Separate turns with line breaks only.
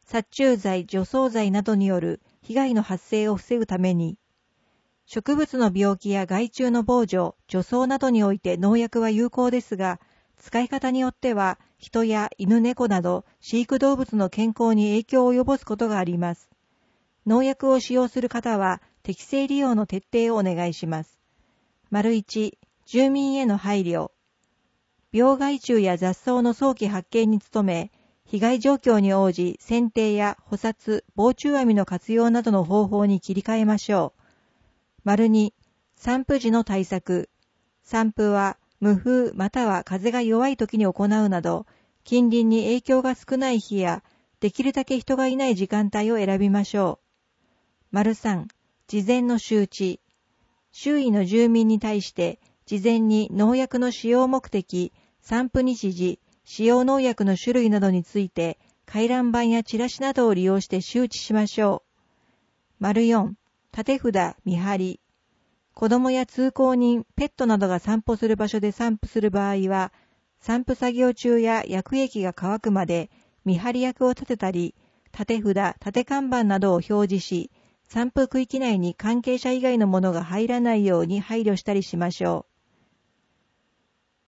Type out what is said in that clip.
殺虫剤、除草剤などによる被害の発生を防ぐために、植物の病気や害虫の防除、除草などにおいて農薬は有効ですが、使い方によっては人や犬猫など飼育動物の健康に影響を及ぼすことがあります。農薬を使用する方は適正利用の徹底をお願いします。1、住民への配慮。病害虫や雑草の早期発見に努め、被害状況に応じ剪定や捕殺、防虫網の活用などの方法に切り替えましょう。2、散布時の対策。散布は無風または風が弱い時に行うなど、近隣に影響が少ない日や、できるだけ人がいない時間帯を選びましょう。3、事前の周知。周囲の住民に対して、事前に農薬の使用目的、散布日時、使用農薬の種類などについて、回覧板やチラシなどを利用して周知しましょう。4、立て札、見張り。子供や通行人、ペットなどが散歩する場所で散布する場合は、散布作業中や薬液が乾くまで見張り役を立てたり、立て札、立て看板などを表示し、散布区域内に関係者以外のものが入らないように配慮したりしましょ